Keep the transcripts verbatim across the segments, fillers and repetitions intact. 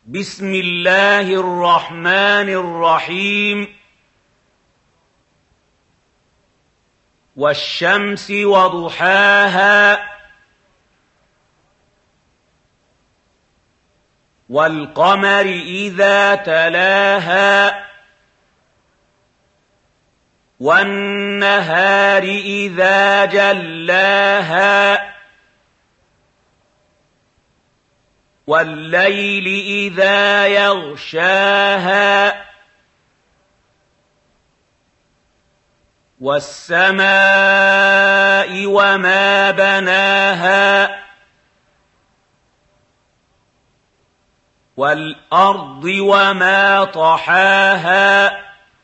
بسم الله الرحمن الرحيم والشمس وضحاها والقمر إذا تلاها والنهار إذا جلاها والليل إذا يغشاها والسماء وما بناها والأرض وما طحاها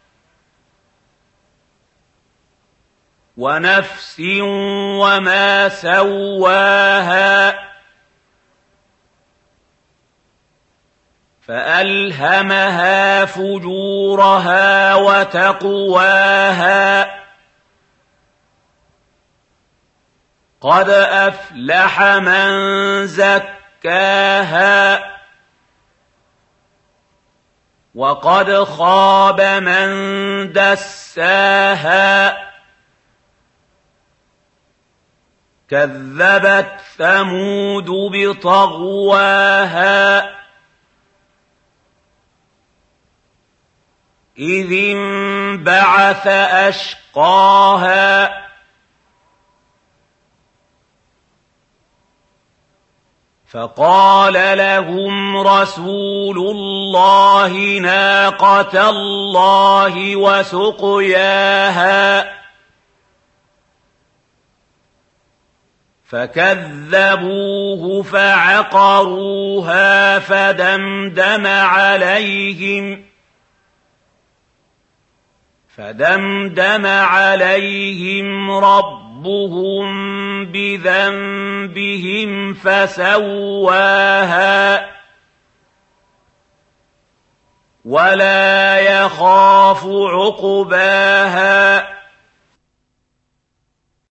ونفس وما سواها فألهمها فجورها وتقواها قد أفلح من زكاها وقد خاب من دساها كذبت ثمود بطغواها إذ انبعث أشقاها فقال لهم رسول الله ناقة الله وسقياها فكذبوه فعقروها فدمدم عليهم فدمدم عليهم ربهم بذنبهم فسواها ولا يخاف عقباها